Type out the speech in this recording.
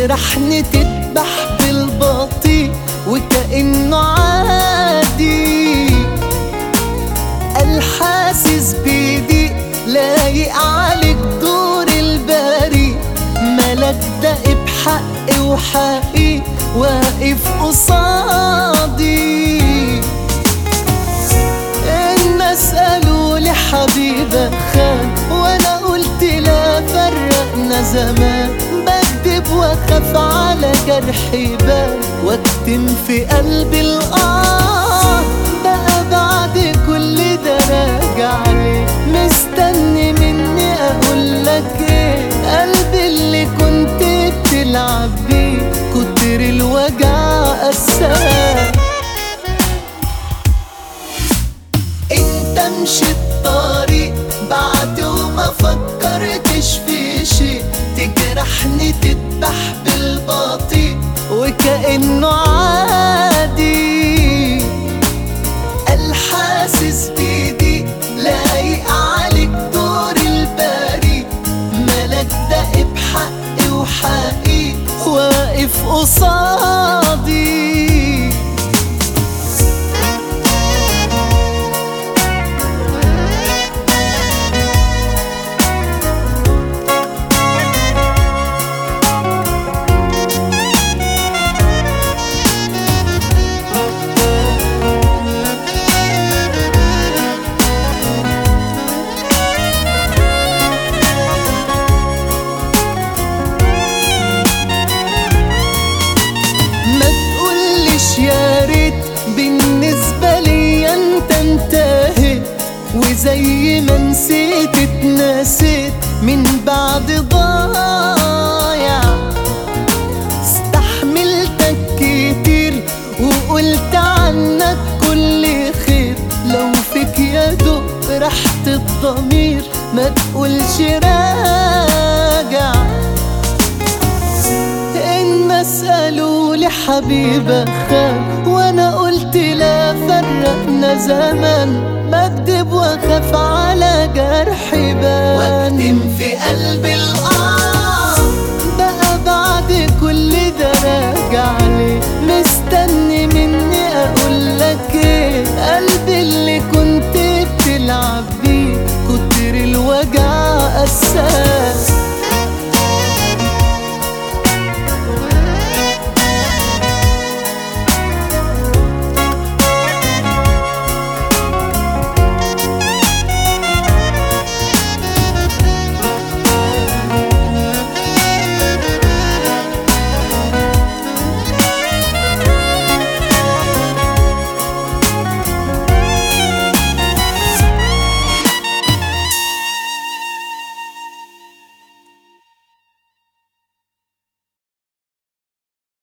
تجرحني تذبح بالبطيء وكأنه عادي. الحاسس بيدي لايق عليك دور البريء، ملك دق بحقي وحقي واقف قصادي. الناس قالولي حبيبك خان، وانا قلت لا فرقنا زمان. بكدب واخاف على جرحي بان، واكتم في قلبي الآه. بقى بعد كل ده راجع ليه، مستني مني اقولك ايه؟ قلبي اللي كنت بتلعب بيه كتر الوجع قساه. انت مشيت طريق بعد وما فكرتش في شيء، تجرحني تذبح بالبطيء وكأنه عادي. الحاسس بيدي لايق عليك دور البريء، ملك دق بحقي وحقي واقف قصادي. يا ريت بالنسبة لي انت انتهيت، وزي ما نسيت اتنسيت من بعد ضايع. استحملتك كتير وقلت عنك كل خير، لو فيك يا دوب راحة الضمير ما تقولش راجع. الناس قالولي حبيبك خان، وانا قلت لا فرقنا زمان. بكدب واخاف على جرحي بان، واكتم في قلبي الآه. بقى بعد كل ده راجع ليه، مستني مني اقولك ايه؟ قلبي اللي كنت بتلعب بيه كتر الوجع قساه.